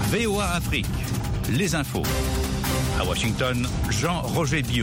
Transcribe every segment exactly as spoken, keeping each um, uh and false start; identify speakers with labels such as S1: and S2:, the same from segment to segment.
S1: V O A Afrique, les infos. À Washington, Jean-Roger Dion.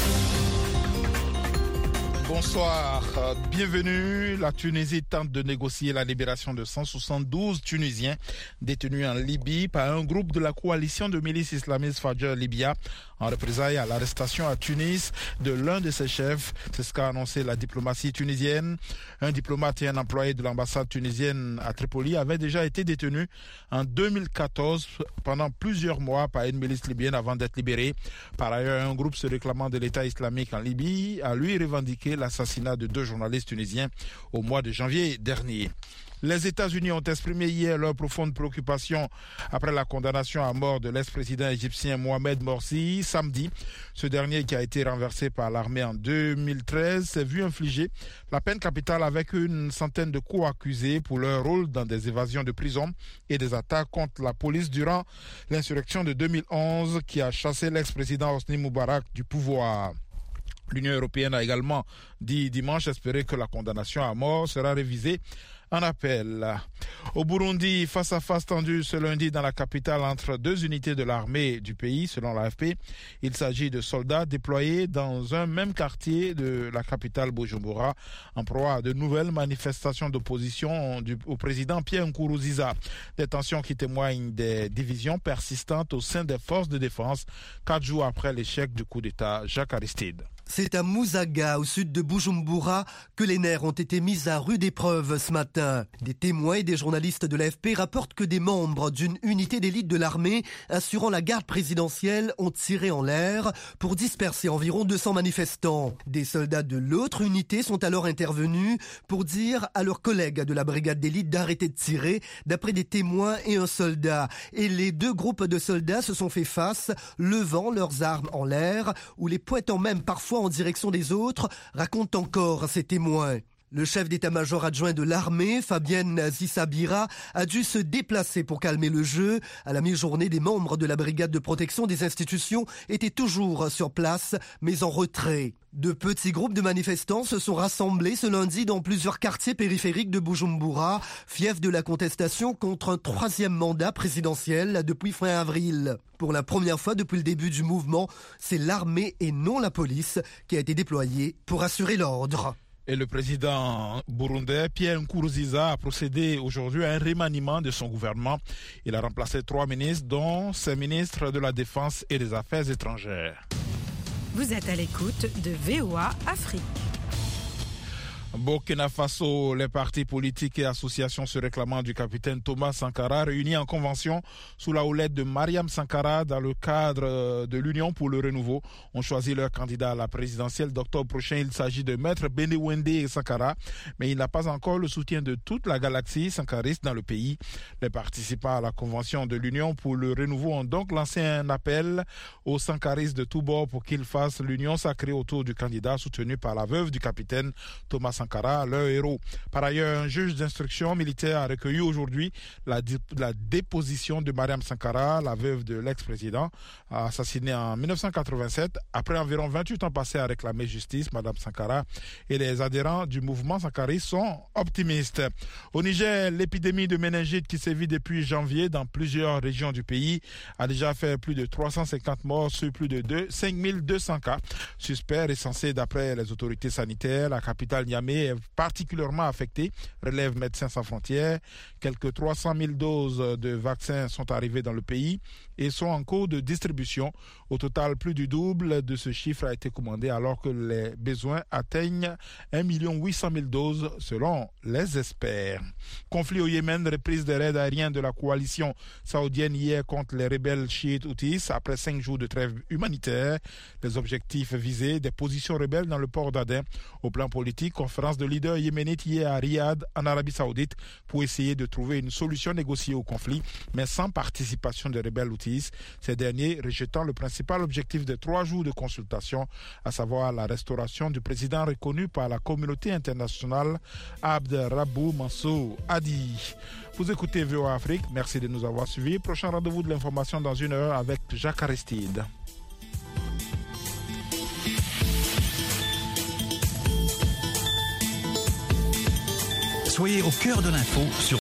S2: Bonsoir, bienvenue. La Tunisie tente de négocier la libération de cent soixante-douze Tunisiens détenus en Libye par un groupe de la coalition de milices islamistes Fajr Libya en représailles à l'arrestation à Tunis de l'un de ses chefs. C'est ce qu'a annoncé la diplomatie tunisienne. Un diplomate et un employé de l'ambassade tunisienne à Tripoli avaient déjà été détenus en deux mille quatorze pendant plusieurs mois par une milice libyenne avant d'être libérés. Par ailleurs, un groupe se réclamant de l'État islamique en Libye a lui revendiqué l'assassinat de deux journalistes tunisiens au mois de janvier dernier. Les États-Unis ont exprimé hier leur profonde préoccupation après la condamnation à mort de l'ex-président égyptien Mohamed Morsi samedi. Ce dernier, qui a été renversé par l'armée en deux mille treize, s'est vu infliger la peine capitale avec une centaine de co-accusés pour leur rôle dans des évasions de prison et des attaques contre la police durant l'insurrection de deux mille onze qui a chassé l'ex-président Hosni Moubarak du pouvoir. L'Union européenne a également dit dimanche espérer que la condamnation à mort sera révisée en appel. Au Burundi, face à face tendu ce lundi dans la capitale entre deux unités de l'armée du pays, selon l'A F P. Il s'agit de soldats déployés dans un même quartier de la capitale Bujumbura en proie à de nouvelles manifestations d'opposition du, au président Pierre Nkurunziza. Des tensions qui témoignent des divisions persistantes au sein des forces de défense, quatre jours après l'échec du coup d'État Jacques Aristide.
S3: C'est à Musaga, au sud de Bujumbura, que les nerfs ont été mis à rude épreuve ce matin. Des témoins et des journalistes de l'A F P rapportent que des membres d'une unité d'élite de l'armée assurant la garde présidentielle ont tiré en l'air pour disperser environ deux cents manifestants. Des soldats de l'autre unité sont alors intervenus pour dire à leurs collègues de la brigade d'élite d'arrêter de tirer, d'après des témoins et un soldat. Et les deux groupes de soldats se sont fait face, levant leurs armes en l'air ou les pointant même parfois en direction des autres, racontent encore ces témoins. Le chef d'état-major adjoint de l'armée, Fabienne Zissabira, a dû se déplacer pour calmer le jeu. À la mi-journée, des membres de la brigade de protection des institutions étaient toujours sur place, mais en retrait. De petits groupes de manifestants se sont rassemblés ce lundi dans plusieurs quartiers périphériques de Bujumbura, fief de la contestation contre un troisième mandat présidentiel depuis fin avril. Pour la première fois depuis le début du mouvement, c'est l'armée et non la police qui a été déployée pour assurer l'ordre.
S2: Et le président burundais Pierre Nkurunziza a procédé aujourd'hui à un remaniement de son gouvernement. Il a remplacé trois ministres, dont ses ministres de la Défense et des Affaires étrangères.
S4: Vous êtes à l'écoute de V O A Afrique.
S2: Burkina Faso, les partis politiques et associations se réclamant du capitaine Thomas Sankara réunis en convention sous la houlette de Mariam Sankara dans le cadre de l'Union pour le renouveau ont choisi leur candidat à la présidentielle d'octobre prochain. Il s'agit de Maître Benewende Sankara, mais il n'a pas encore le soutien de toute la galaxie sankariste dans le pays. Les participants à la convention de l'Union pour le renouveau ont donc lancé un appel aux sankaristes de tous bords pour qu'ils fassent l'union sacrée autour du candidat soutenu par la veuve du capitaine Thomas Sankara, leur héros. Par ailleurs, un juge d'instruction militaire a recueilli aujourd'hui la, la déposition de Mariam Sankara, la veuve de l'ex-président, assassinée en mille neuf cent quatre-vingt-sept. Après environ vingt-huit ans passés à réclamer justice, Madame Sankara et les adhérents du mouvement sankariste sont optimistes. Au Niger, l'épidémie de méningite qui sévit depuis janvier dans plusieurs régions du pays a déjà fait plus de trois cent cinquante morts sur plus de cinq mille deux cents cas suspects recensés d'après les autorités sanitaires. La capitale Niamey est particulièrement affectée, relève Médecins sans frontières. Quelques trois cent mille doses de vaccins sont arrivées dans le pays et sont en cours de distribution. Au total, plus du double de ce chiffre a été commandé alors que les besoins atteignent un million huit cent mille doses selon les experts. Conflit au Yémen, reprise des raids aériens de la coalition saoudienne hier contre les rebelles chiites houthis après cinq jours de trêve humanitaire. Les objectifs visés, des positions rebelles dans le port d'Aden. Au plan politique, conférence de leaders yéménites hier à Riyad, en Arabie Saoudite, pour essayer de trouver une solution négociée au conflit, mais sans participation des rebelles houthis. Ces derniers rejetant le principal objectif des trois jours de consultation, à savoir la restauration du président reconnu par la communauté internationale, Abd Rabbou Mansour Hadi. Vous écoutez V O A Afrique, merci de nous avoir suivis. Prochain rendez-vous de l'information dans une heure avec Jacques Aristide.
S1: Soyez au cœur de l'info sur